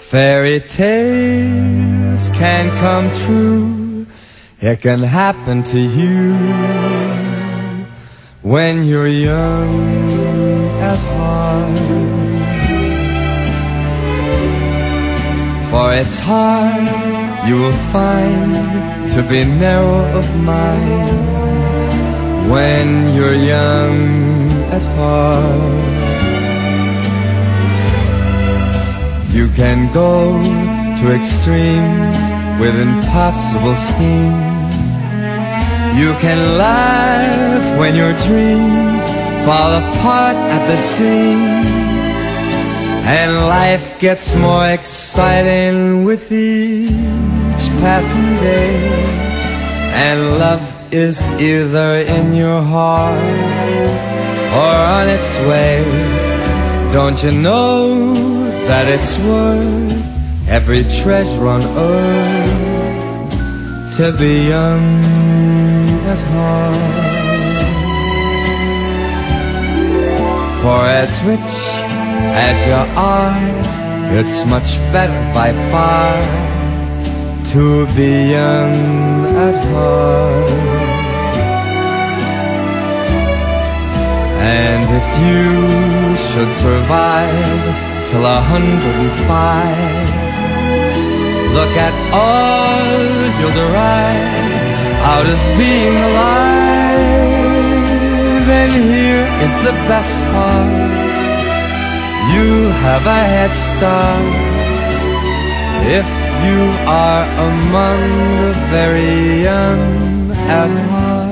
Fairy tales can come true. It can happen to you when you're young at heart. For it's hard, you will find, to be narrow of mind when you're young at heart. You can go to extremes with impossible schemes. You can laugh when your dreams fall apart at the seams. And life gets more exciting with each passing day. And love is either in your heart or on its way. Don't you know that it's worth every treasure on earth to be young at heart? For as rich as you are, it's much better by far to be young at heart. And if you should survive till 105, look at all you'll derive out of being alive. And here is the best part: you'll have a head start if you are among the very young at heart.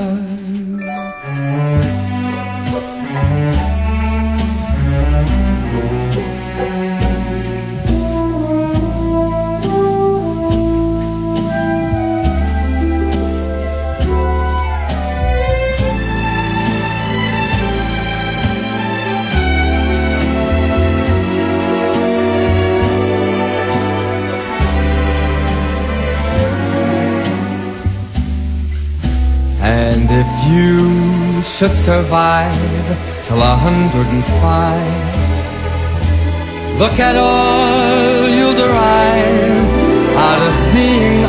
And if you should survive till 105, look at all you'll derive out of being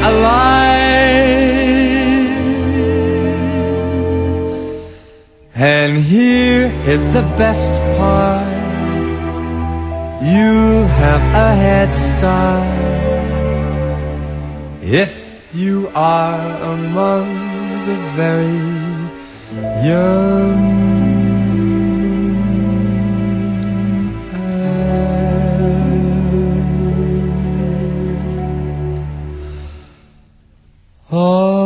alive. And here is the best part: you'll have a head start if you are among the very young at heart.